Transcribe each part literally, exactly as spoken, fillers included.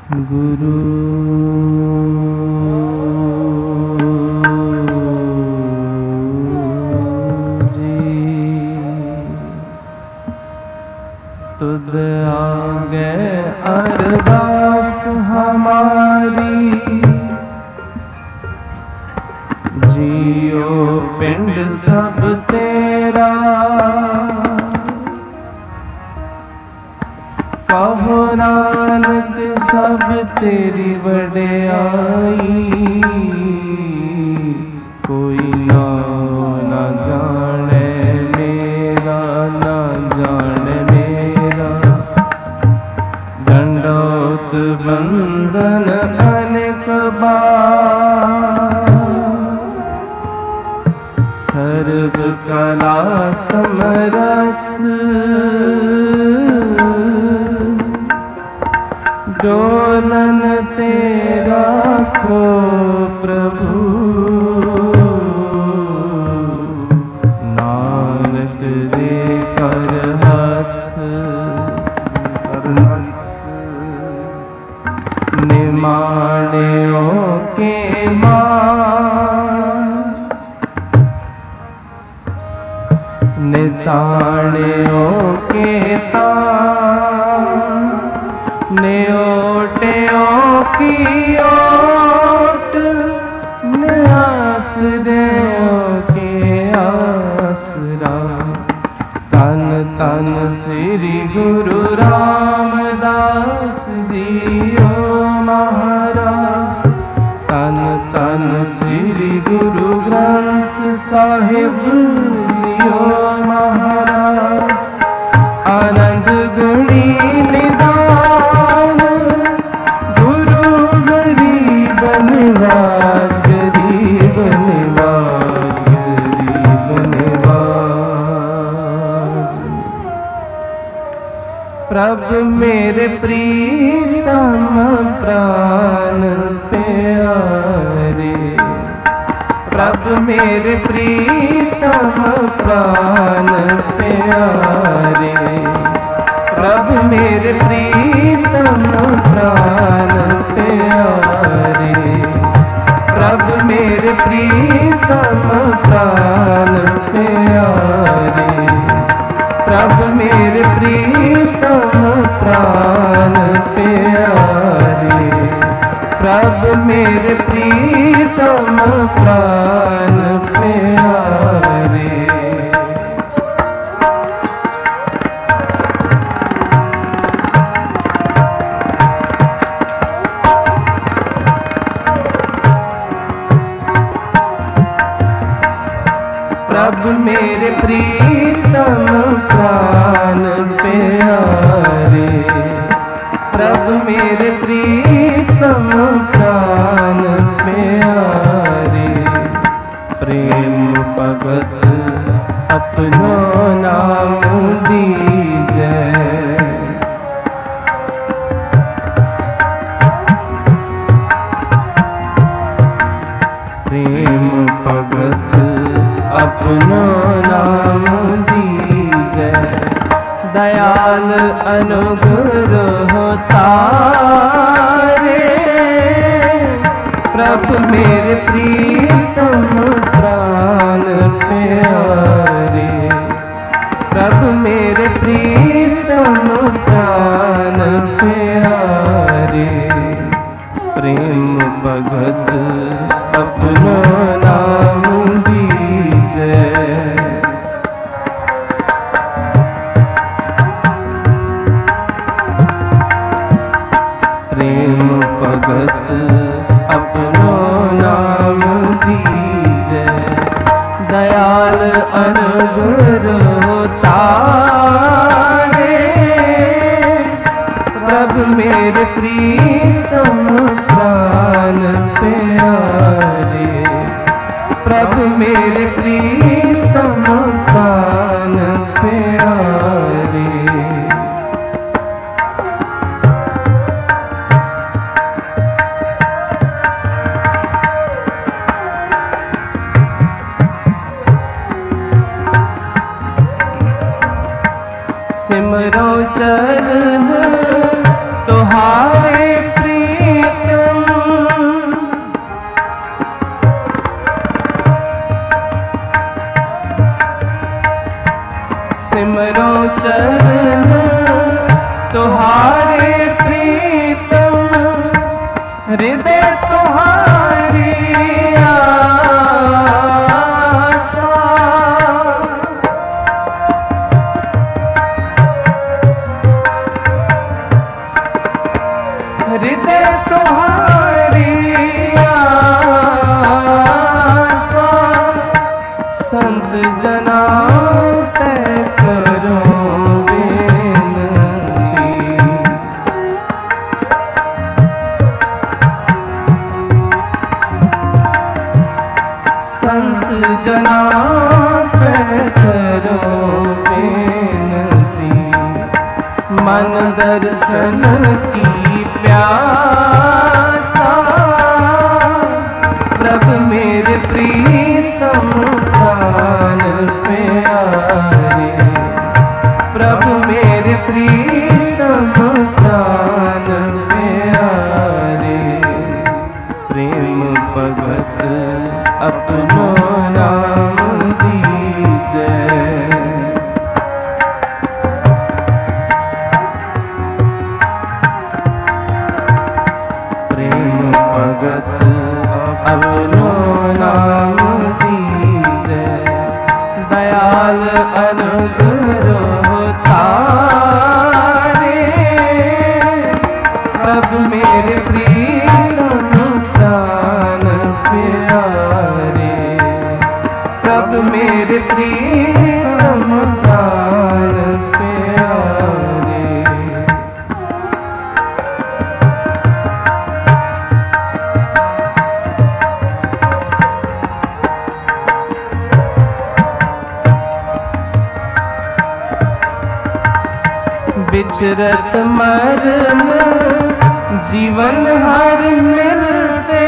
गुरु जी तुद आगे अरदास हमारी, जियो पिंड सब तेरा, कहो नानक सब तेरी वड्याई, कोई नाम ना जाने मेरा, ना जाने मेरा। दंडोत बंदन अनेक बार, सर्व कला समरथ, डोलन तेरा को प्रभु, नानक दे कर हाथ, निमाणियों के मान, निताणियों के तान, न्योटियों की ओट, न्यासरियों के आसरा। तन तन श्री गुरु रामदास जियो महाराज, तन तन श्री गुरु ग्रंथ साहिब जियो महाराज। आनंद गुणी निदान गुरु गरीब निवाज, गरीब निवाज, गरीब निवाज। प्रभु मेरे प्रीतम प्राण प्यारे, प्रभु मेरे प्रीतम प्राण प्यारे, प्रभु मेरे प्रीतम प्राण प्यारे, प्रभु मेरे प्रीतम प्राण प्यारे, प्रभु मेरे प्रीतम प्राण प्यारे, प्रभु मेरे प्रीतम प्राण प्यारे। प्रभु मेरे प्रीतम प्राण प्यारे, प्रभु मेरे प्रीतम प्राण प्यारे। प्रेम भगत अपनो नाम दीजै, प्रेम भगत अपनो नाम दीजै। दयाल अनुग्रह तारे, प्रभु मेरे प्रीतम प्राण प्यारे, प्रभु मेरे प्रीतम प्राण प्यारे। प्रेम भगत अपनो नाम दीजै, प्रेम भगत अपनो नाम दीजै। दयाल अनुग्रह तारे, प्रभु मेरे प्रीतम प्राण प्यारे, प्रभु मेरे प्रीतम प्राण प्यारे। सिमरो चरण तुहारे प्रिय, हृदय तुम्हारी आसा, हृदय तुम्हारी आसा, संत जना पे करो बेनती। संत जना पे करो बेनती, मन दर्शन की प्यासा, प्रभु मेरे प्रीतम प्राण प्यारे, प्रभु मेरे प्रीतम प्राण प्यारे, प्रेम भगत अपनो नाम दीजे। प्रेम भगत अपनो नाम दीजे, दयाल अनुग्रह तारे, प्रभु मेरे प्रीतम प्राण प्यारे, प्रभु मेरे प्रीतम प्राण प्यारे। बिचरत मरन जीवन हर मिलते,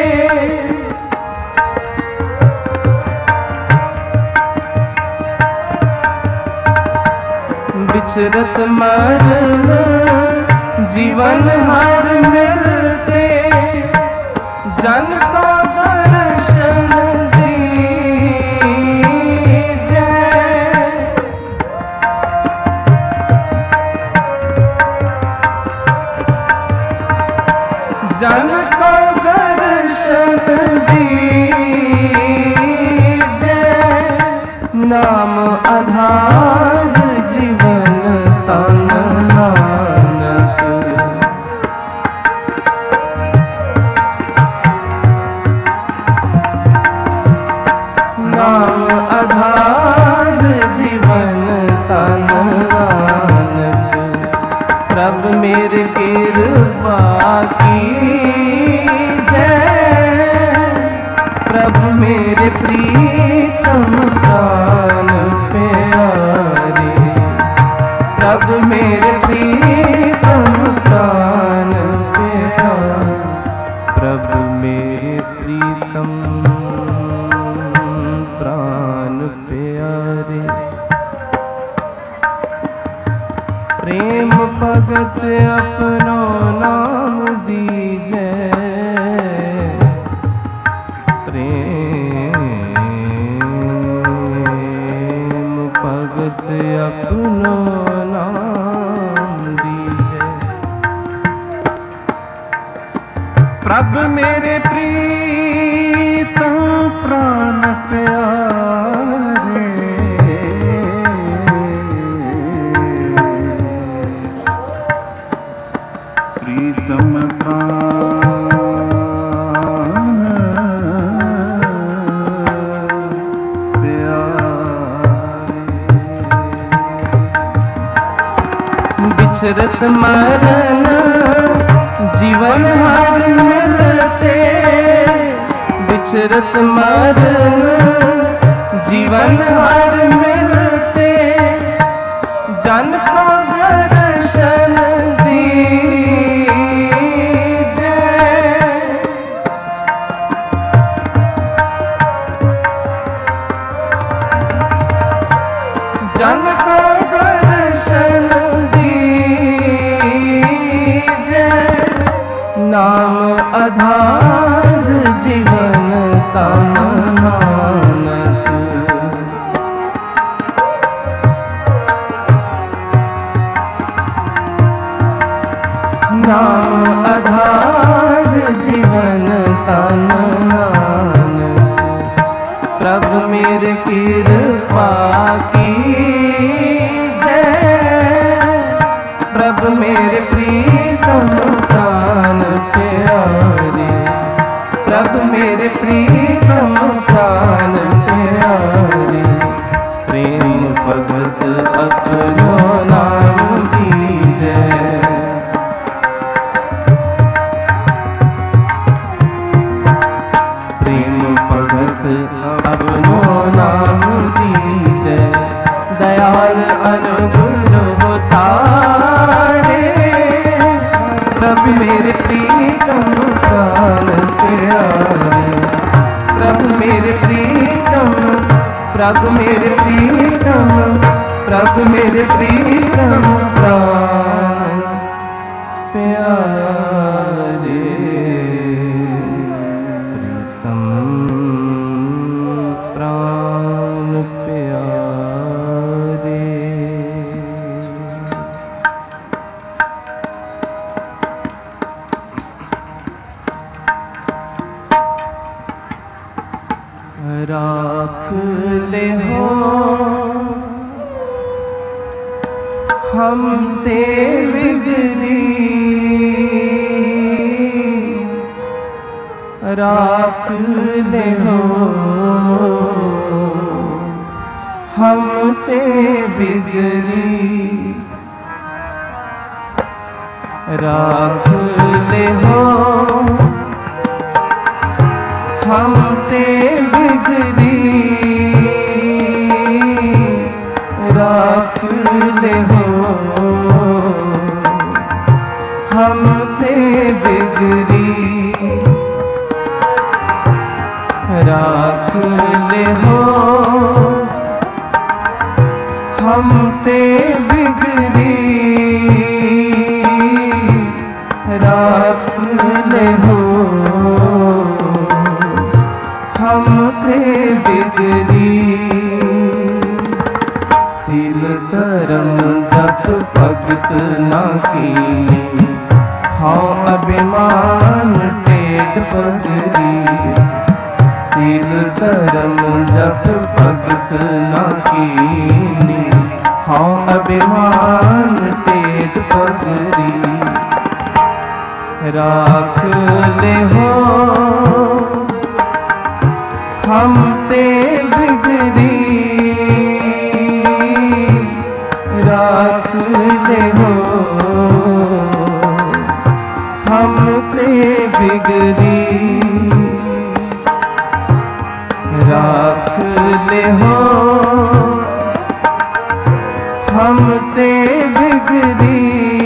बिचरत मरन जीवन हर मिलते, जन को दर्शन दीजे। जन को दर्शन दीजे, नाम आधार जीवन तन नानक। नाम आधार जीवन तन नानक, प्रभु मेरे कृपा कीजै, प्रभु मेरे प्रीतम प्राण प्यारे, प्रभु मेरे प्रीतम प्राण प्यारे, प्रभु मेरे प्रीतम प्राण प्यारे। प्रेम भगत अपनो नाम दीजे, प्रेम भगत अपनो नाम दीजे। प्रभु मेरे प्रीतम प्राण प्यारे, प्रीतम प्राण प्यारे। बिचरत मरन जीवन हर मिलते, बिचरत मरन जीवन हर मिलते, जन को दर्शन दीजे। जन को दर्शन दीजे, नाम आधार जीवन तन नानक। नाम आधार प्रीतम प्राण प्यारे, प्रभु मेरे प्रीतम प्राण प्यारे, प्रेम भगत अपनो नाम दीजे। प्रेम भगत अपनो नाम दीजे, दयाल अनुग्रह तारे, प्रभु मेरे प्रीतम प्राण प्यारे, प्रभु मेरे प्रीतम, प्रभु मेरे प्रीतम, प्रभु मेरे प्रीतम प्राण प्यारे, प्रीतम प्राण प्यारे। राख ले हो हम ते बिगड़ी, राख ले हो हम ते बिगड़ी, राख ले हो हम ते बिगड़ी, राख ले हो हम ते बिगड़ी, राख ले हो हम ते बिगड़ी, राख ले हो हम ते बिगड़ी। सील धर्म जप भगत ना कीनी, हाँ अभिमान टेढ़ पगड़ी, सील धर्म जप भगत ना कीनी, हाँ अभिमान टेढ़ पगड़ी, राख ले हो हम ते बिगड़ी, राख ले हो हम ते बिगड़ी, राख ले हो हम ते बिगड़ी,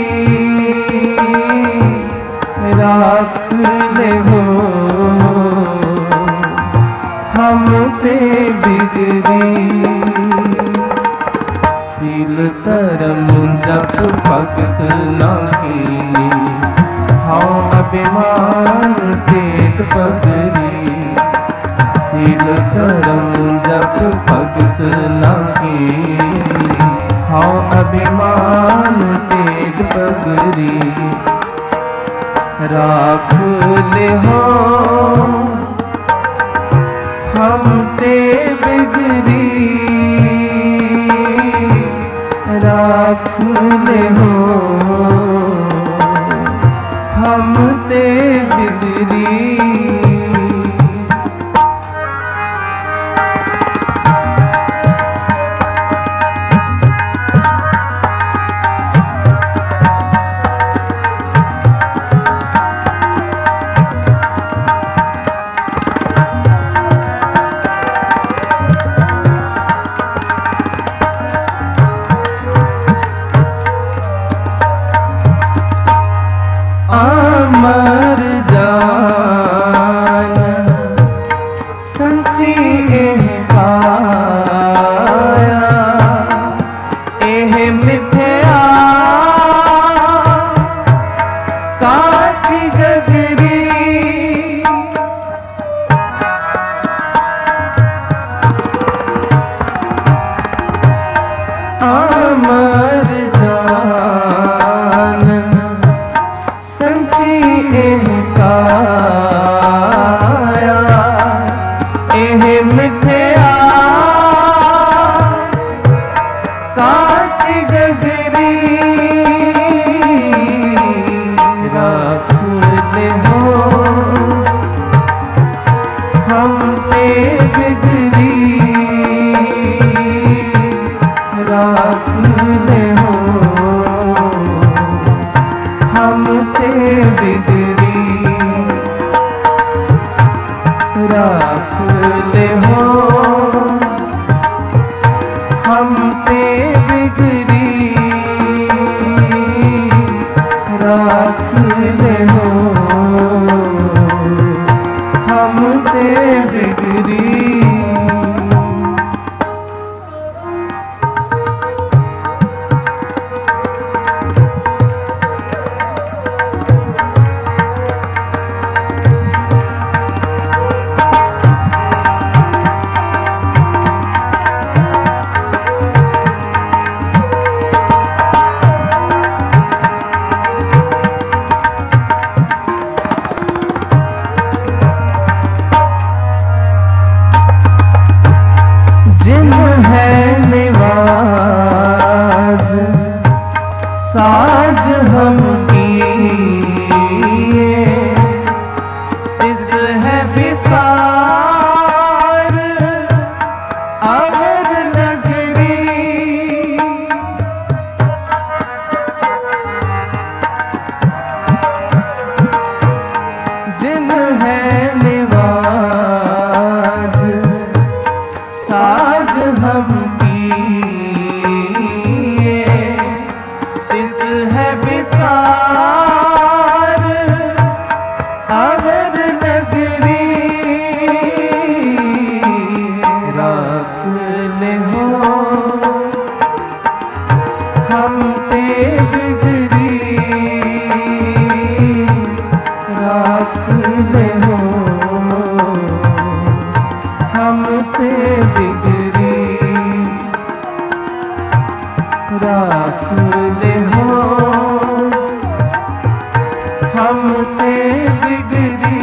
राख ले हो हम ते बिगड़ी। सील धर्म जप भगत ना कीनी, हाँ अभिमान टेढ़ पगड़ी, सील धर्म जप भगत ना कीनी, हाँ अभिमान टेढ़ पगड़ी, राख ले हो हम ते बिगड़ी, राख ले हो हम ते बिगड़ी। अमर जान संची एह पाया, एह मिथ्या काच जगरी, अमर जान संची एह काया, एह मिथ्या काच जगरी, हम ते बिगड़ी राख ले हो हम ते बिगड़ी राख ले हो हम ते बिगड़ी साज हम किए इस है विसार अवध नगरी जिन है निवाज साज हम है विसार अवध नगरी राख ले हो हम ते बिगड़ी राख ले हो हम ते बिगड़ी राख ले हो हम ते बिगड़ी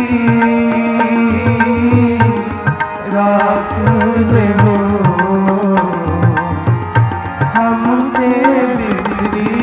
राख ले हो हम ते बिगड़ी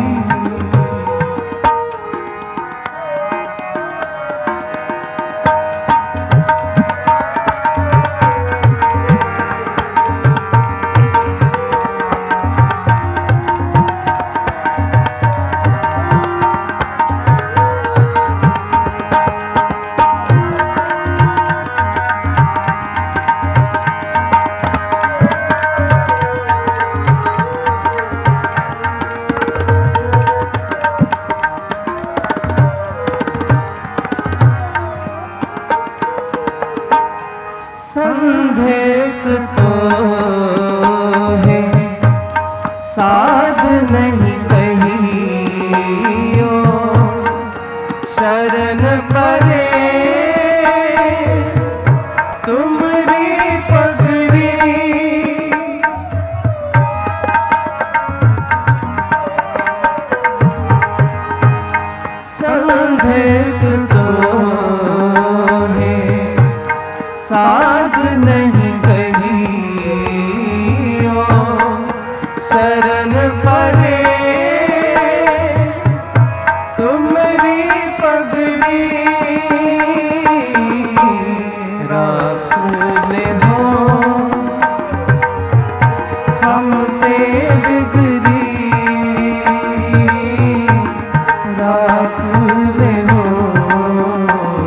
संदेह तो है साध नहीं कहियो शरण परे तुमरी पगड़ी संदेह तो है साध नहीं कहियो शरण परे तुमरी पगड़ी राख ले हो हम ते बिगड़ी राख ले हो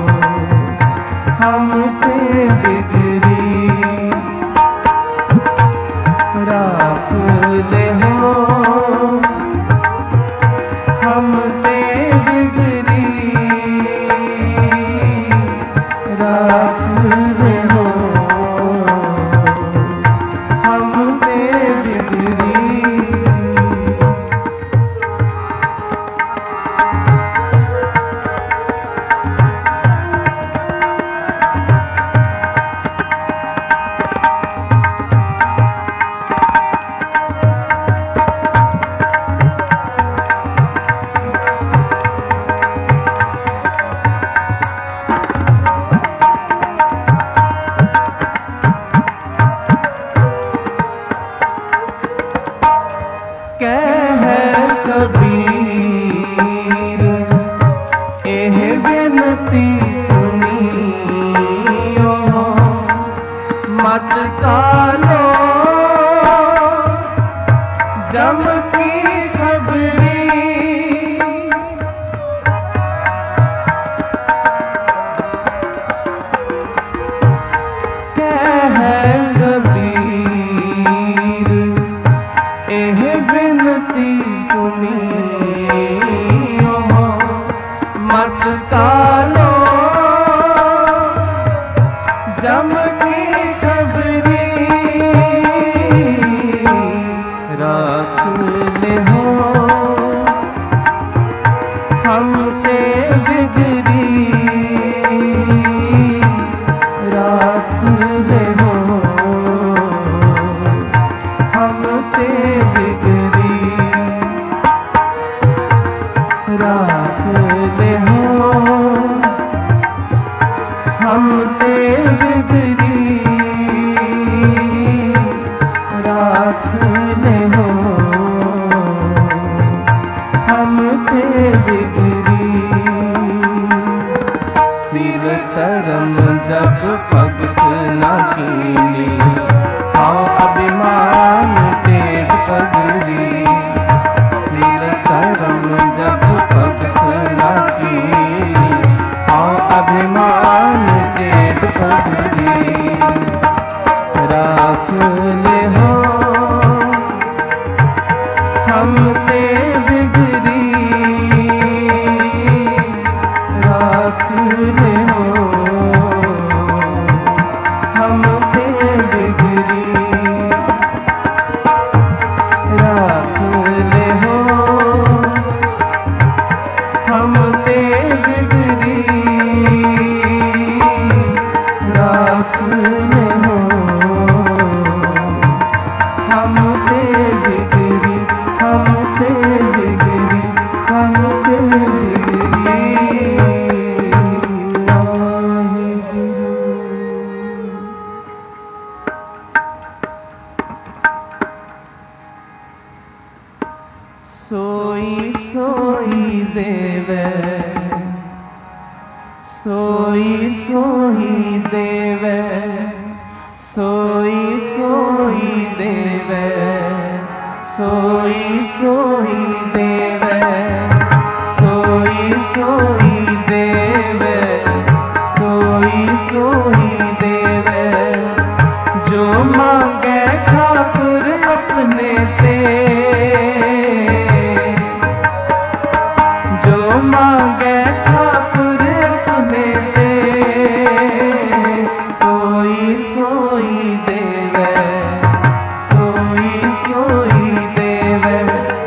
बिगड़ी राख ले हो हम ते बिगड़ी राख ले हो हम ते बिगड़ी राख ले हो हम ते बिगड़ी सिर करम जब भगत न कीनी आओ अभिमान टेढ़ पगड़ी सिर करम जब भगत न कीनी आओ अभिमान टेढ़ पगड़ी राख ले हो हम ते बिगड़ी राख ले हो हम ते बिगड़ी राख ले हो हम ते बिगड़ी राख ले हो हम ते बिगड़ी हम ते बिगड़ी हम ते बिगड़ी वाहिगुरु। सोई सोई देवे सोई सोई देवे सोई सोई देवे सोई सोई देवे सोई सोई देवे सोई सोई देवे जो मांगे ठाकुर अपने ते जो मांगे ठाकुर अपने ते सोई सोई देवे सोई सोई देवे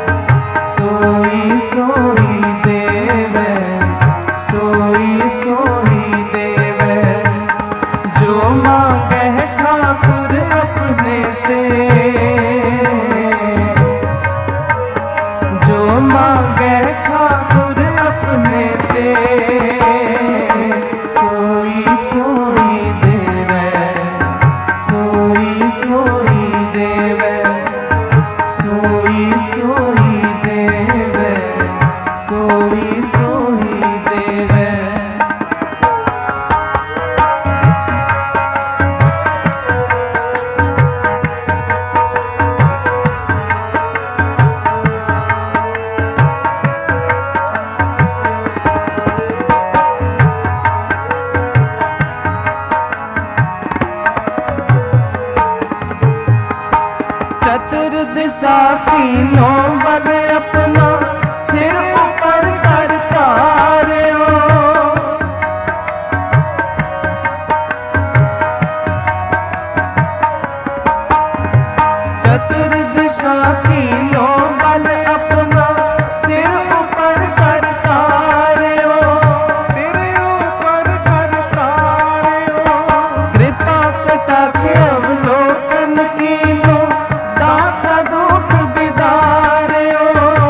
सोई सोई देवे सोई सोई देवे जो मांगे ठाकुर अपने ते जो मांगे ठाकुर अपने ते सोई सोई देवे सोई सोई देवे सोई सोई देवे सोई सोई देवे चतुर दिशा तीनों बल अपना सिर ऊपर कर तार्यो चतुर दिशा तीनों बल अपना सिर ऊपर कर तार्यो सिर ऊपर कर तार्यो कृपा कटाके अवलोकन कीनो दास का दुख बिदार्यो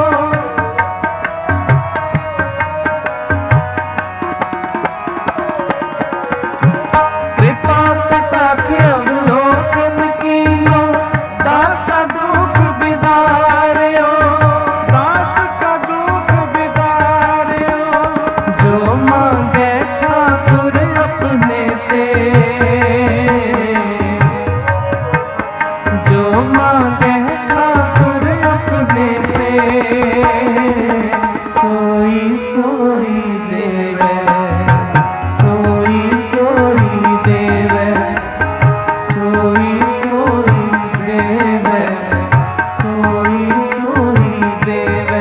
कृपा कटाके अवलोकन कीनो दास का दुख बिदार्यो दास का दुख बिदार्यो जो मांगे ठाकुर अपने ते जो मांगे ठाकुर अपने ते सोई सोई देवे सोई सोई देवे सोई सोई देवे सोई सोई देवे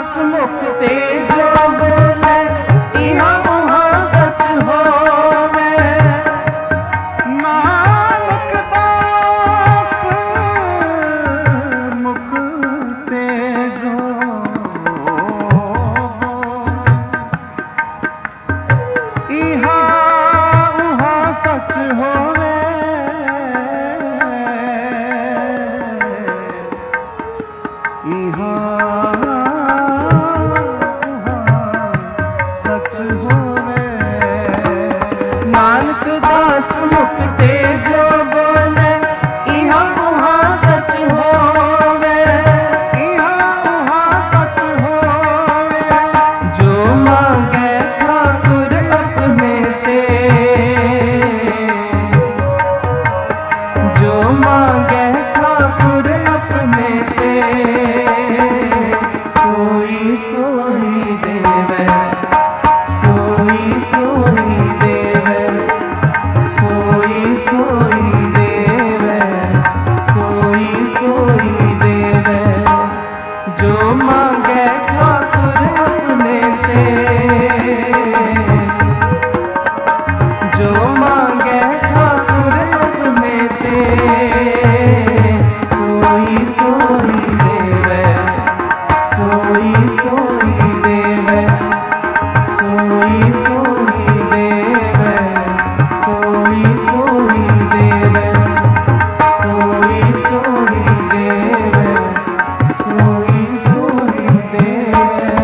दास मुख ते जो बोले इहाँ उहाँ सच होवे। नानक दास मुख ते जो इहाँ उहाँ सच होवे। इहाँ नानक दास मुख ते जो बोले इहाँ उहाँ सच होवे। इहाँ उहाँ सच होवे। जो मांगे ठाकुर अपने ते, जो मांगे ठाकुर अपने ते, सोई सोई देवे, सोई सोई देवे, सोई सोई देवे, सोई सोई देवे। जो मांगे ठाकुर अपने ते, जो मांगे ठाकुर अपने ते, सोई सोई देवे, सोई सोई देवे, सोई सोई देवे, सोई सोई देवे, सोई सोई देवे, सोई सोई देवे।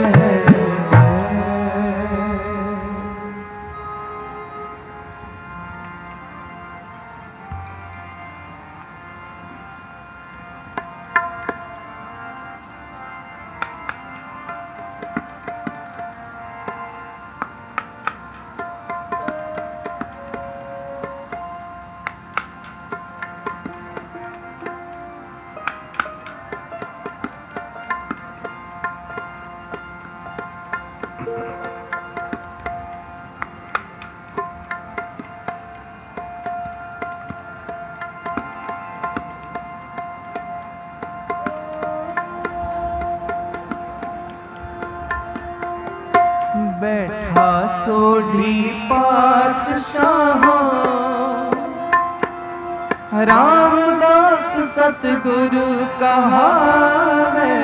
बैठा सोढ़ी पातशाह रामदास सतगुरु कहावे।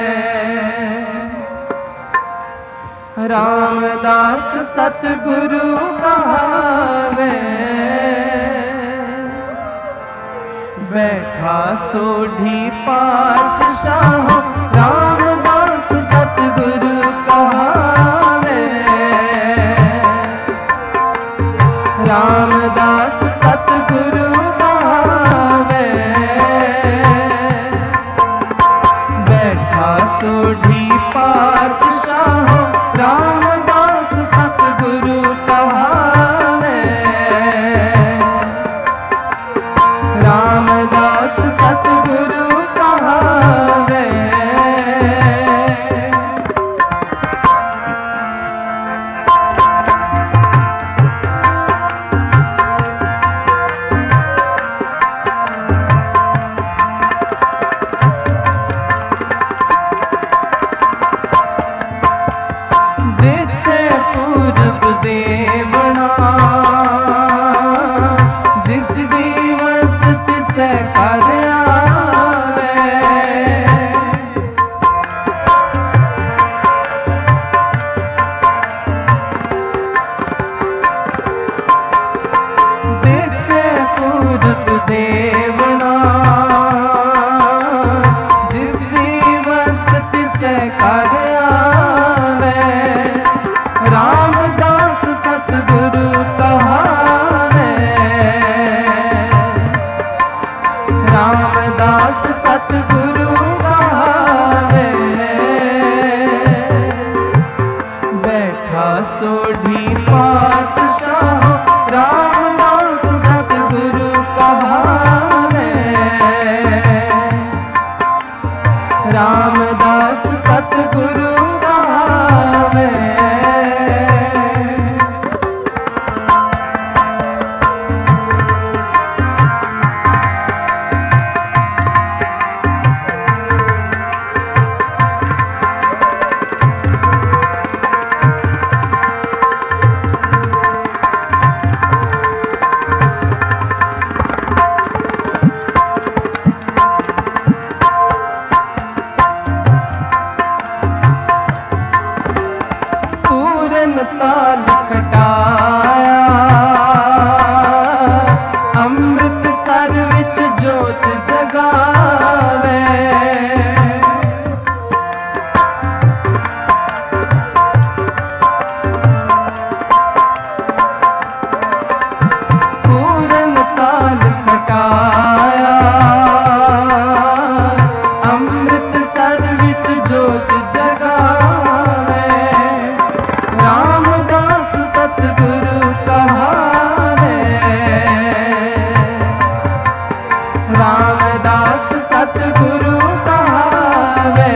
रामदास सतगुरु कहावे। बैठा सोढ़ी पातशाह रामदास सतगुरु कहावे। रामदास सतगुरु कहावे। बैठा सोढ़ी पातशाह रामदास सतगुरु कहावे। रामदास सतगुरु कहावे। दिछे पूरब देवना जिस दिवस तिसे कर आवे। दिछे पूरब देवना जिस दिवस तिसे कर आवे। रामदास सतगुरु कहावे। रामदास सतगुरु कहावे। बैठा सोढ़ी पातशाह रामदास सतगुरु कहावे। रामदास सतगुरु कहावे। जोत जगावे। पूरन ताल खटाया अमृत सर विच जोत जगावे। रामदास सतगुरु कहावे। रामदास सतगुरु कहावे।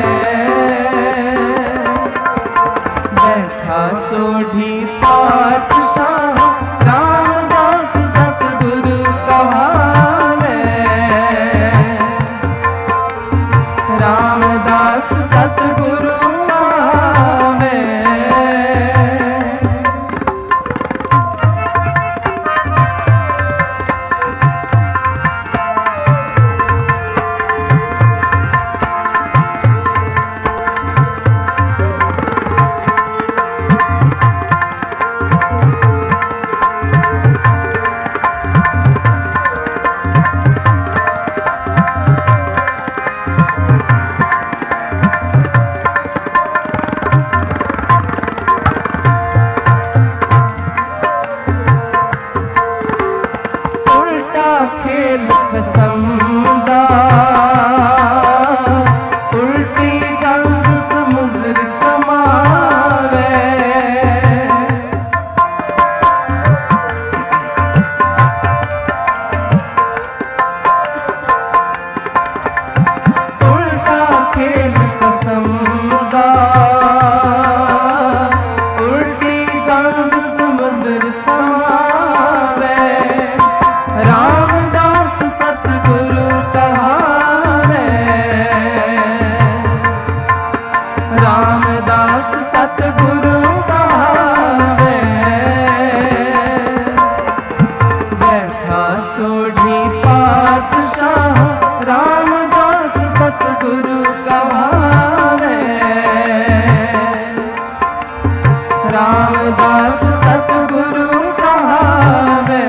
बैठा सोढ़ी पातशाह रामदास सतगुरु कहावे। रामदास सतगुरु कहावे। खेल खसमदा उल्टी गंग समुद्र समावे। उल्टा खेल खसमदा उल्टी गंग समुद्र समावे। रामदास सतगुरु कहावे। रामदास सतगुरु कहावे। बैठा सोढ़ी पातशाह रामदास सतगुरु कहावे। रामदास सतगुरु कहावे।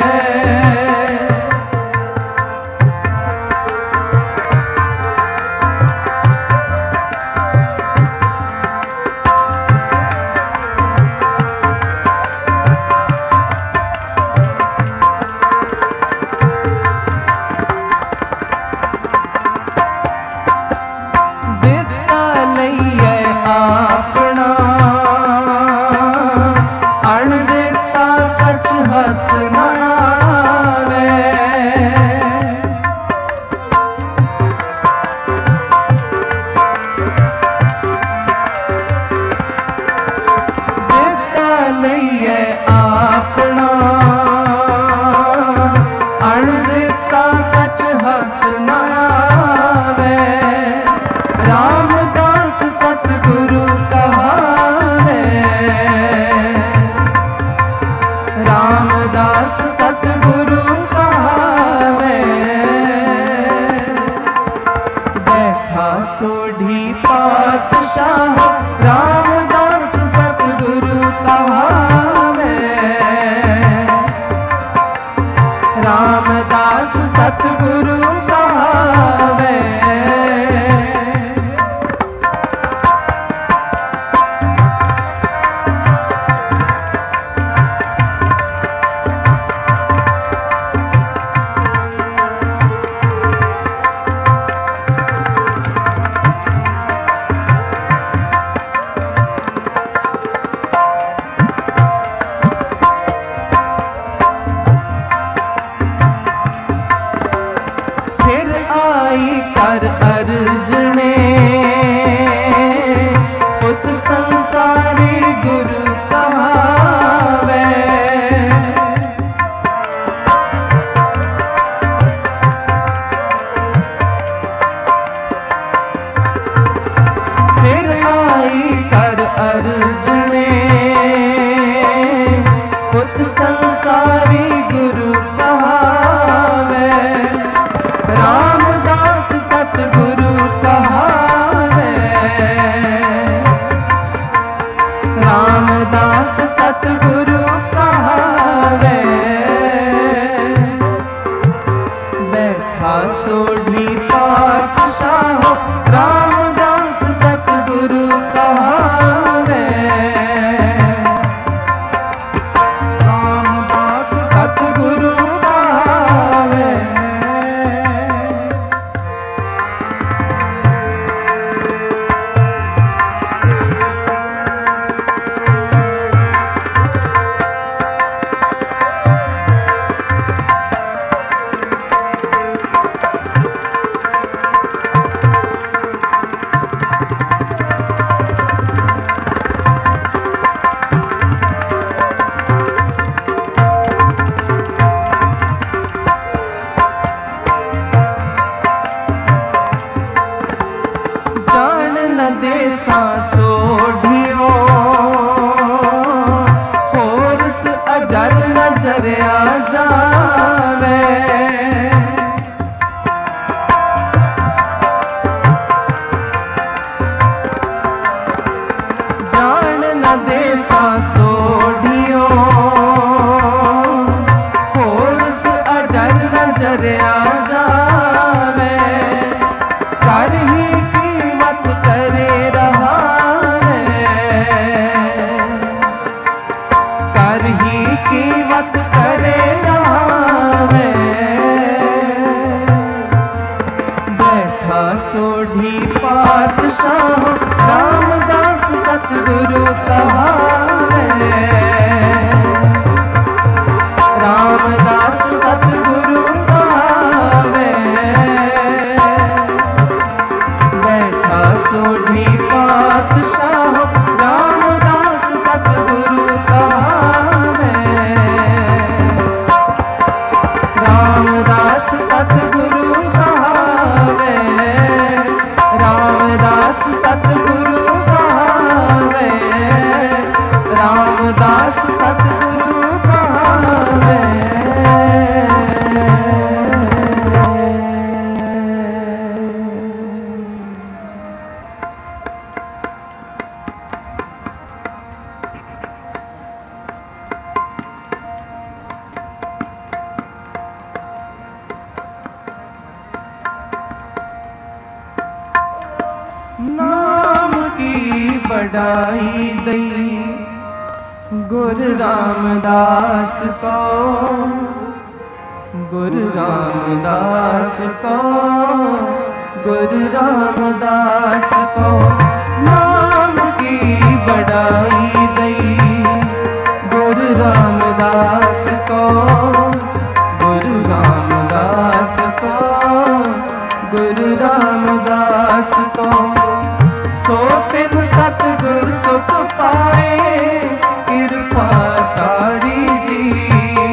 दिता लइए आपना अण दिता कछ हथ न आवे। दिता लइए आपना अण दिता कछ हथ न आवे। रामदास सतगुरु कहावे। रामदास सतगुरु कहावे। बैठा सोढ़ी पातशाह रामदास सतगुरु कहावे। रामदास सतगुरु कहावे। फिर आई कर अर्जने पुत संसारी गुरु कहावे। फिर आई कर अर्जने पुत संसारी गुरु कहावे। रामदास सतगुरु कहावे। बैठा सोढ़ी पातशाह रामदास सतगुरु कहावे। रामदास सतगुरु कहावे। देसा सोढ़ियो होरस अजर नजरिया जावे। जान न देसा सोढ़ियो होरस अजर नजरिया जावे। कर ही करे रहा है, कर ही कीमत करे रहा है। बैठा सोढ़ी पातशाह रामदास सतगुरु कहावे। रामदास सतगुरु कहावे। सोढ़ी पातशाह रामदास सतगुरु कहावे। रामदास सतगुरु कहावे। रामदास सतगुरु कहावे। रामदास सतगुरु कहावे। नाम की बढ़ाई दई गुरु रामदास को। गुरु रामदास को। गुरु रामदास को। नाम की बढ़ाई दई गुरु रामदास को। गुरु रामदास को। गुरु रामदास को। सो तिन सतगुर सुख पाए कृपा तारी जी।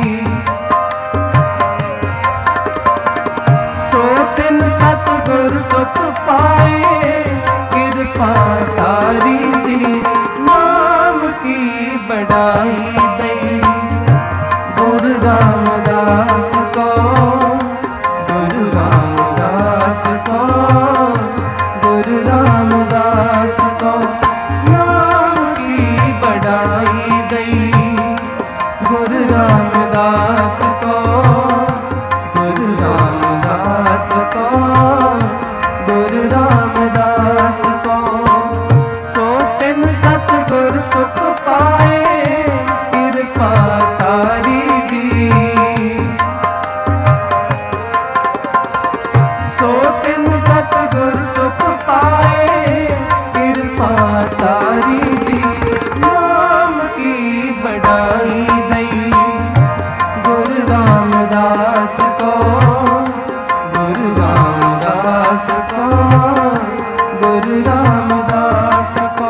सो तिन सतगुर सुख पाए कृपा तारी जी। नाम की बढ़ाई दई गुरु रामदास को। गुरु रामदास को। गुरु रामदास को। नाम की बढ़ाई दई गुरु रामदास को। गुरु रामदास को। गुरु रामदास को। सो तिन सतगुर सुख पाए कृपा तारी जी। सो तिन सतगुर सुख पाए कृपा तारी जी। नाम की बढ़ाई दई गुरु रामदास को। गुरु रामदास को। गुरु रामदास को।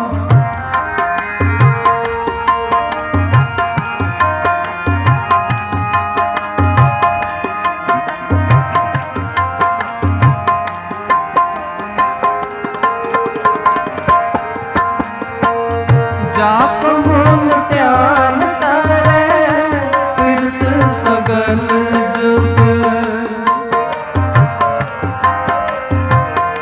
जाप मन ध्यान तारे फिरत सगल जुग।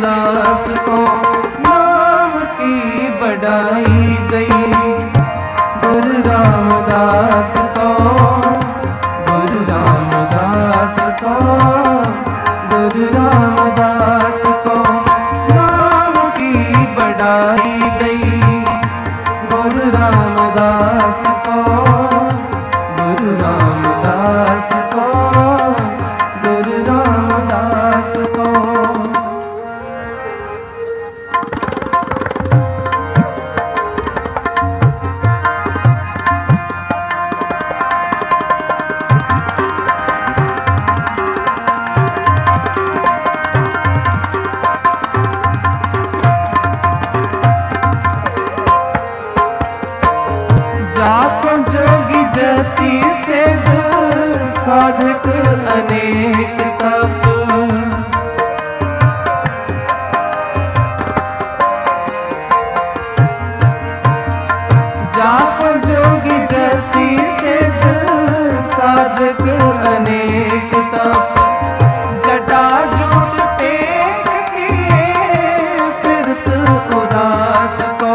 रामदास को नाम की बढ़ाई गई। गुरु रामदास को, गुरु रामदास को, गुरु रामदास को नाम की बढ़ाई गई। गुरु रामदास को, गुरु रामदास को, गुरु रामदास को। जाको जोगी जति सिद्ध साधक अनेक तप। जाको जोगी जति सिद्ध साधक अनेक तप। जटा जूट टेक किए फिरत उदास को।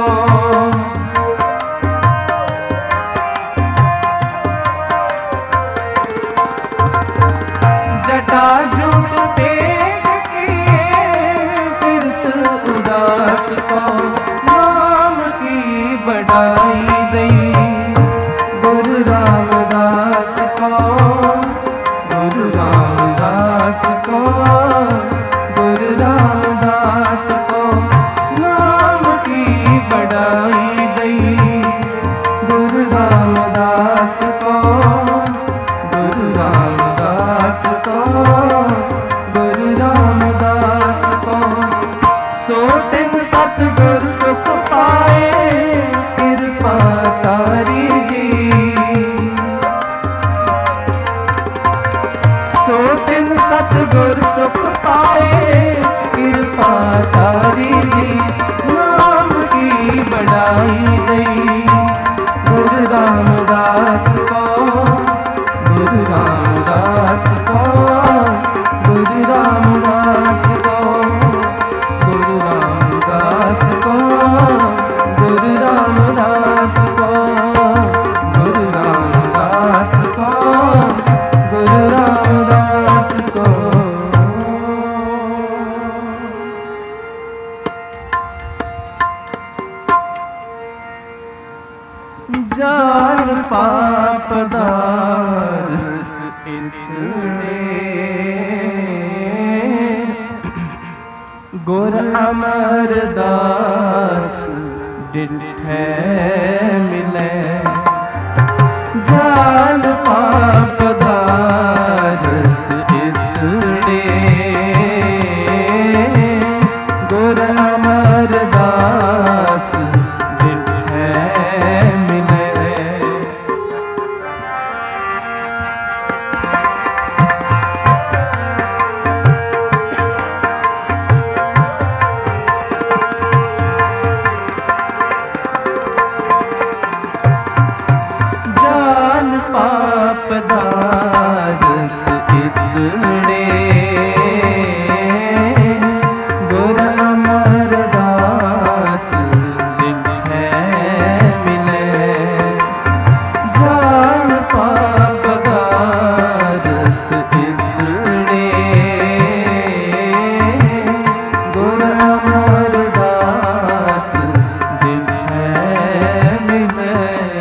जटा जूट टेक किए फिरत उदास को नाम की बढ़ाई गई। गुरु रामदास को, गुरु रामदास को, गुरु रामदास को नाम की बढ़ाई गई। गुरु रामदास को, गुरु रामदास को, गुरु रामदास को। सो दिन सतगुर सुख पाए कृपा तारी जी। सो दिन सतगुर सुख पाए कृपा तारी जी। नाम की बढ़ाई गई। गुरु रामदास को, गुरु रामदास को, गुरु रामदास को, गुरु रामदास को, गुरु रामदास को, गुरु रामदास को, गुरु रामदास को। जान पाप दास इतने गुर अमरदास डिठे मिले। जान पाप दास इतने गुर अमरदास डिठे मिले। पाप दारत इतने गुर अमरदास डिठे मिले। जान पाप दारत इतने गुर अमरदास डिठे मिले।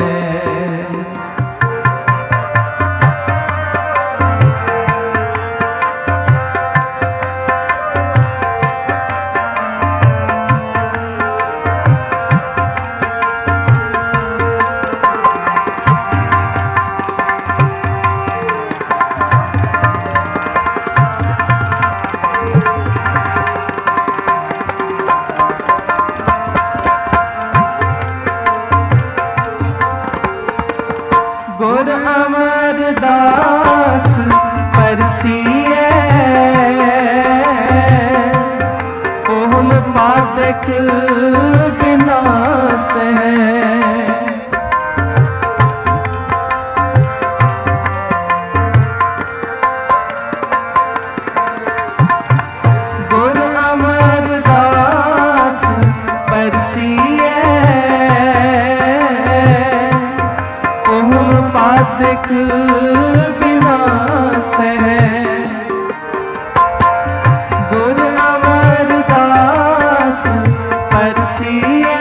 गुर अमरदास परसिए ओम पातक विनाश है। गुर अमरदास पादक विनाश है। गुर अमरदास परसिए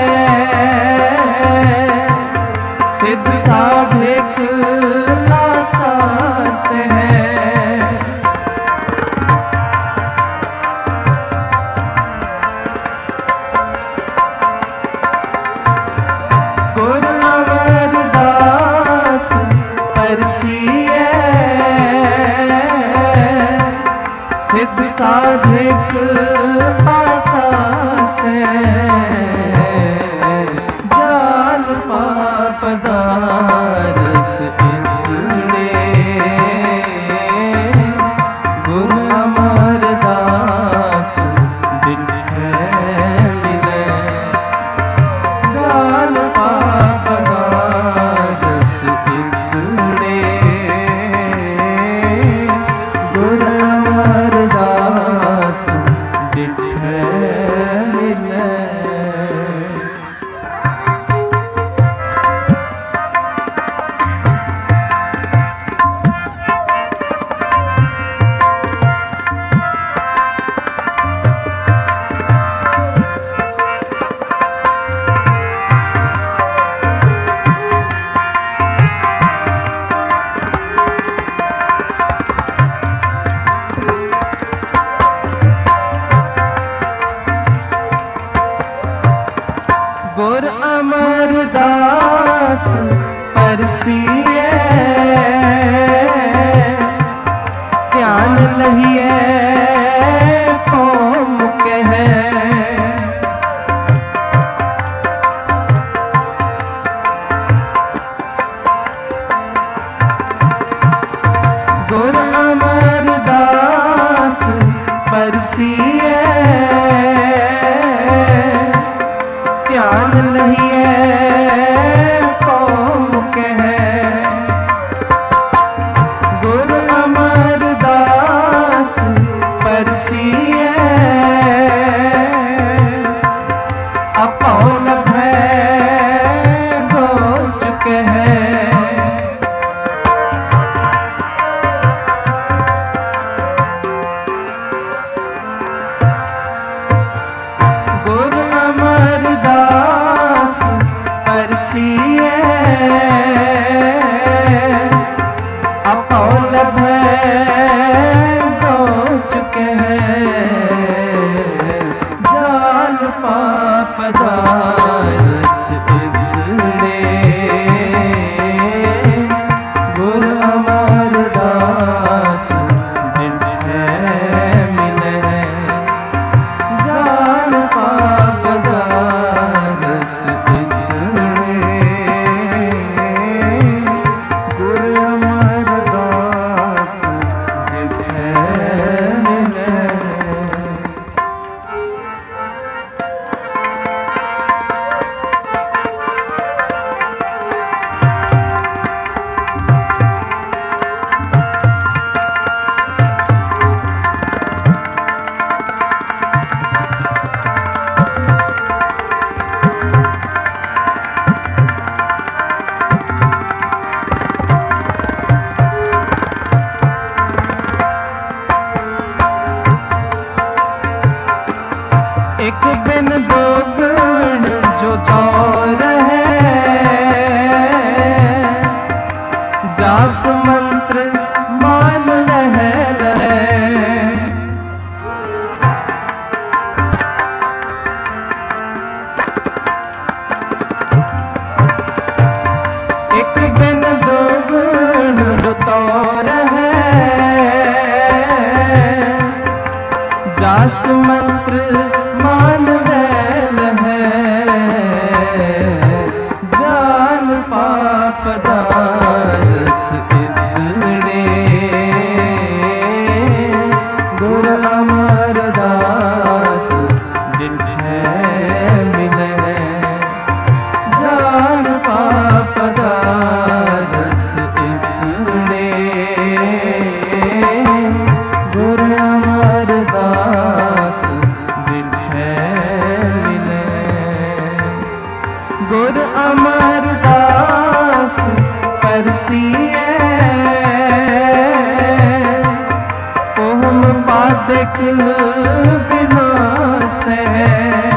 सिद्ध साधिक आसास है। गुर अमरदास परसिए सिद्ध साधिक आसास है। जाल पाप दारत इतने गुर अमरदास डिठे मिले। जाल पाप दारत इतने गुर अमरदास डिठे मिले। गुर अमरदास परसिए ध्यान लहिए कौम कहे। गुर अमरदास परसिए ध्यान लहिए कौम कहे। गुर अमरदास परसिए अपौल भय हो चुके हैं। गुर अमरदास परसिए अपौल भय हो चुके हैं। जाल पाप दारत इतने गुर अमरदास डिठे मिले। जाल पाप दारत इतने गुर अमरदास डिठे मिले। एक बिन दो गुण जो दौर है जास मंत्र मान रहे रहे। एक बिन दो गुण जो दौर है जास मंत्र मान बैल है। जाल पाप दारत इतने विनाश है।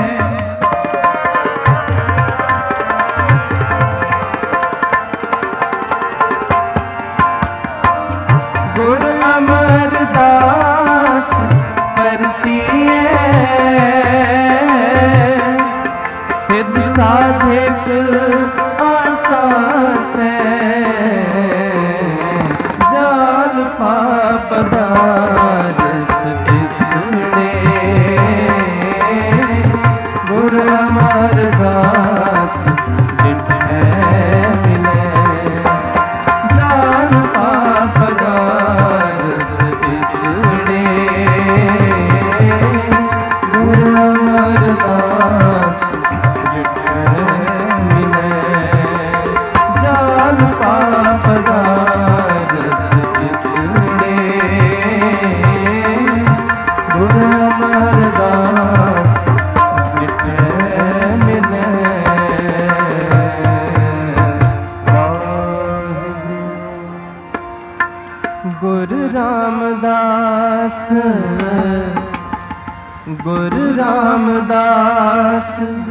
गुरु अमरदास परसिए सिद्ध साधिक आसास जाल पापदारत इतने गुरु अमरदास जिठे मिले जाल पापदारत इतने गुरु अमरदास जिठे मिले जाल पापदारत इतने गुरु अमरदास जिठे मिले। गुरु रामदास गुरु रामदास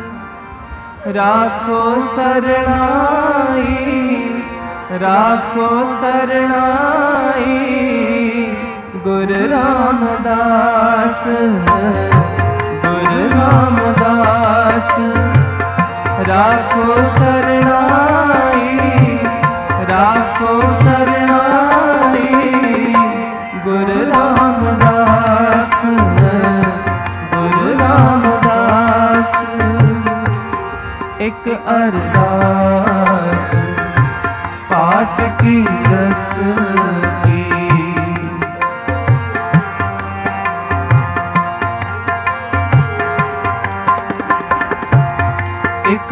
राखो शरणाई राखो शरणाई गुरु रामदास गुरु रामदास राखो शरणाई राखो शरणाई गुरु रामदास गुरु रामदास। एक अरदास पाठ कीरत की एक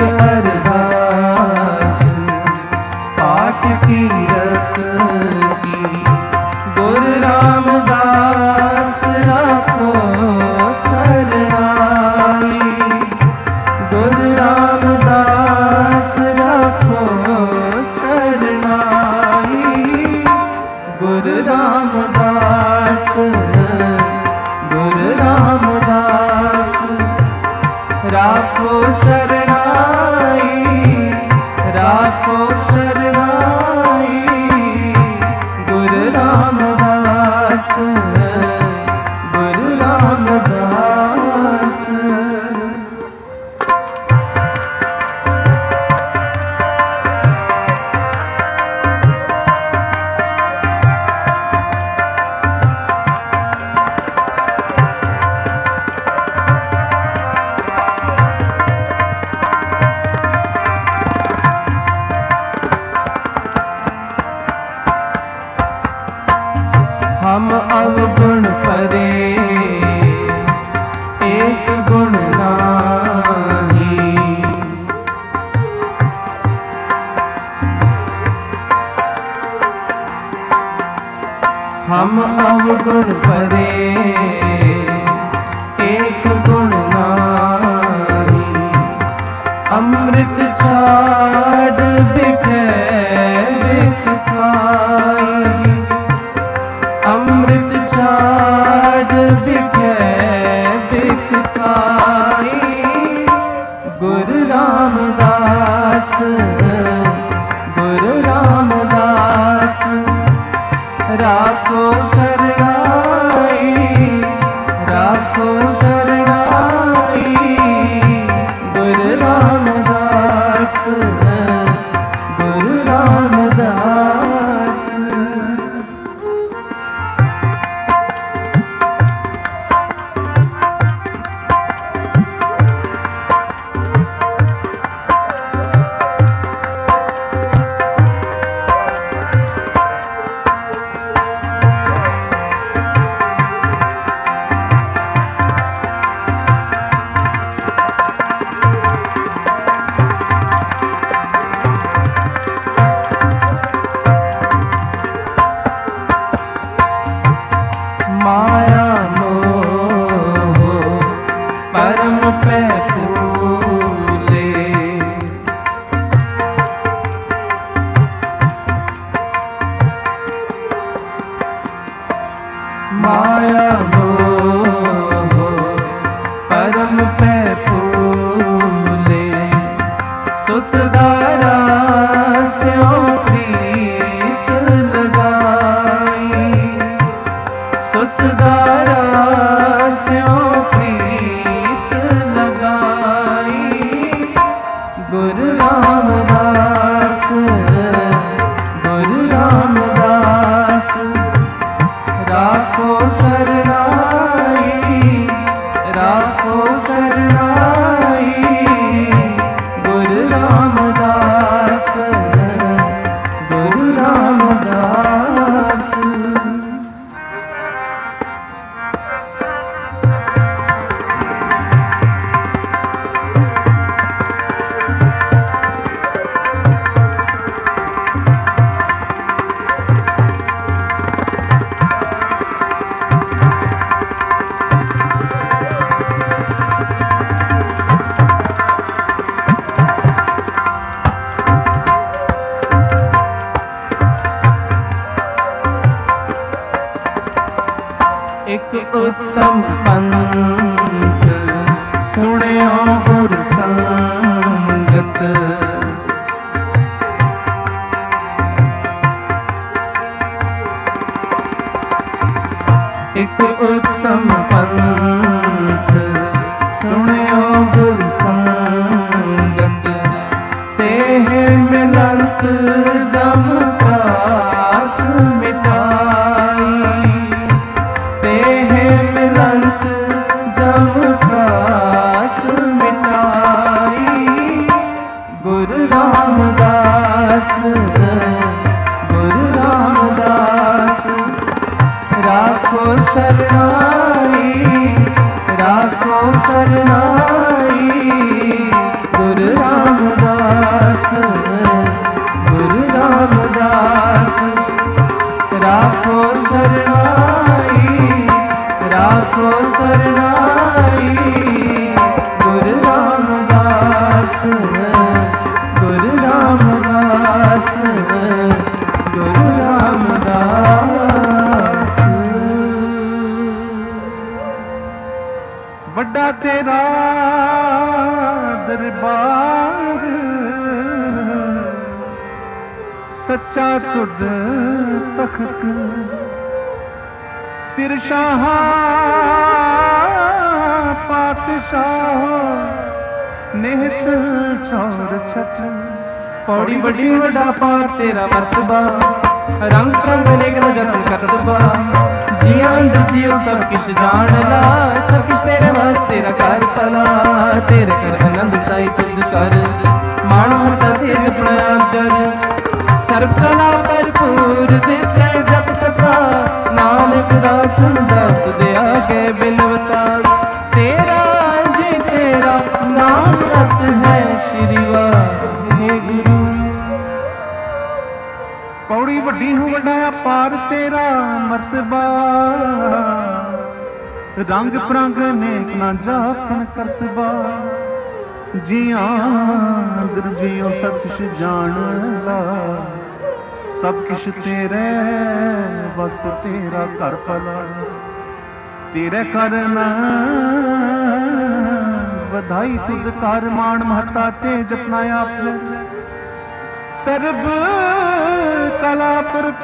अरदास पाठ कीरत की गुरु रामदास राखो शरणाई गुरु रामदास राखो शरणाई गुरु रामदास गुरु रामदास राखो शरणाई राखो शरणाई गुरु रामदास गुरु रामदास। हम अवगुण परे एक गुण नाही हम अवगुण परे एक गुण नाही अमृत छाड़ बिखे बिख खाई अमृत छाड़ बिखे बिख खाई गुरु रामदास गुरु रामदास राखो शरणाई राखो शरणाई गुरु रामदास गुरु रामदास। माया मोह परम पे फूले माया मोह ਇੱਕ ਉੱਤਮ ਪੰਥ ਸੁਣਿਓ ਗੁਰ ਸੰਗਤ। ਇੱਕ ਉੱਤਮ ਪੰਥ ਸੁਣਿਓ ਗੁਰ ਸੰਗਤ। ਤੇਹ ਮਿਲੰਤ ਜਮ ਪ੍ਰਾਸ ਮਿਟਾਈ। ਤੇਹ ਮਿਲੰਤ ਜਮ ਪ੍ਰਾਸ ਮਿਟਾਈ। ਗੁਰੂ ਰਾਮਦਾਸ ਗੁਰੂ ਰਾਮਦਾਸ ਰਾਖੋ ਸਰਨਾਈ। ਰਾਖੋ ਸਰਨਾਈ। ਗੁਰੂ ਰਾਮਦਾਸ ਗੁਰੂ ਰਾਮਦਾਸ ਰਾਖੋ ਸਰਨਾਈ। ਰਾਖੋ ਸਰਨਾਈ। ਗੁਰੂ ਰਾਮਦਾਸ ਗੁਰੂ ਰਾਮਦਾਸ ਗੁਰੂ ਰਾਮਦਾਸ। ਵੱਡਾ ਤੇਰਾ ਦਰਬਾਰ ਸੱਚਾ ਤੁਧ ਤਖਤ। ਸਿਰ ਸ਼ਾਹ ਪਾਤਸ਼ਾਹ ਨਿਹਚ ਚੌਰ ਛਛ। ਪੌੜੀ ਵੱਡੀ ਵੱਡਾ ਪਾਰ ਤੇਰਾ ਮਰਤਬਾ। ਰੰਗ ਰੰਗ ਅਨੇਕ ਦਾ ਜਤਨ ਕਰਤਬਾ। ਜੀਆਂ ਅੰਦਰ ਜੀਓ ਸਭ ਕਿਛ ਜਾਣ ਲਾ। ਸਭ ਕਿਛ ਤੇਰੇ ਵਾਸਤੇ ਤੇਰਾ ਕਰ ਭਲਾ। ਤੇਰੇ ਕਰ ਆਨੰਦ ਤਾਈ ਤੁਧ ਕਰ। ਮਾਣ ਮਹਤਾ ਤੇ ਜਪਣਾ ਜਰ। ਸਰਬ ਕਲਾ ਭਰਪੂਰ ਦਿਸੈ ਜਪ ਕਥਾ। ਨਾਨਕ ਦਾਸ ਦਾਸ ਤੁਧ ਆਗੇ ਬਿਨਵਤਾ। ਤੇਰਾ ਜੀ ਤੇਰਾ ਨਾਮ ਸਤ ਹੈ ਸ਼੍ਰੀ ਵਾਹਿਗੁਰੂ। ਪੌੜੀ ਵੱਡੀ ਹੂੰ ਵੱਡਾ ਅਪਾਰ ਤੇਰਾ ਮਰਤਬਾ। ਰੰਗ ਪ੍ਰੰਗ ਅਨੇਕ ਨਾ ਜਾਖਣ ਕਰਤਬਾ। ਜੀਆਂ ਅੰਦਰ ਜੀਓ ਸਭ ਕਿਛ ਜਾਣ ਲਾ। ਸਭ ਕਿਛ ਤੇਰੇ ਬਸ ਤੇਰਾ ਘਰ ਭਲਾ। ਤੇਰੇ ਕਰਨ ਵਧਾਈ ਤੁਧ ਕਰ। ਮਾਣ ਮਹਤਾ ਤੇ ਜਪਨਾ ਆਪ। ਸਰਬ ਕਲਾ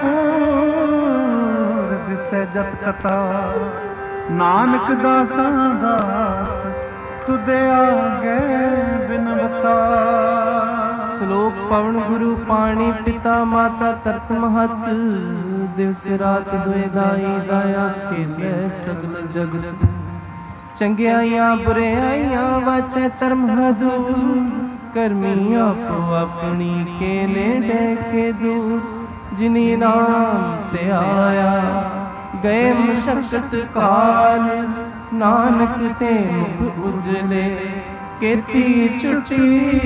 ਭਰਪੂਰ ਦਿਸੈ ਜਤ ਕਥਾ। ਨਾਨਕ ਦਾਸਾਂ ਦਾਸ ਤੁਧ ਆਗੇ ਬਿਨਵਤਾ। ਸ਼ਲੋਕ ਪਵਨ ਗੁਰੂ ਪਾਣੀ ਪਿਤਾ ਮਾਤਾ ਤਰਤ ਮਹਤ। ਦਿਵਸ ਰਾਤ ਦੁਇ ਦਾਈ ਦਾਇਆ ਖੇਲੇ ਸਗਲ ਜਗਤ। ਚੰਗਿਆਈਆਂ ਬੁਰਿਆਈਆਂ ਵਾਚੈ ਧਰਮ ਹਦੂਰ। ਕਰਮੀ ਆਪੋ ਆਪਣੀ ਕੇ ਨੇੜੇ ਕੇ ਦੂਰ। ਜਿਨੀ ਨਾਮ ਤੇ ਆਇਆ ਗਏ ਮਸ਼ਕਤ ਕਾਲ। ਨਾਨਕ ਤੇ ਮੁਖ ਉਜਲੇ ਕੀਤੀ ਛੁਟੀ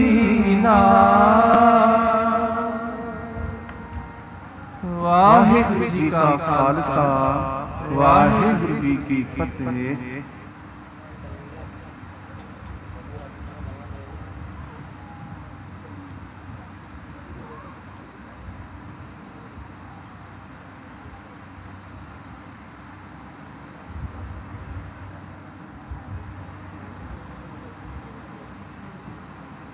ਨਾਲ। ਵਾਹਿਗੁਰੂ ਜੀ ਕਾ ਖਾਲਸਾ ਵਾਹਿਗੁਰੂ ਜੀ ਕੀ ਫਤਿਹ।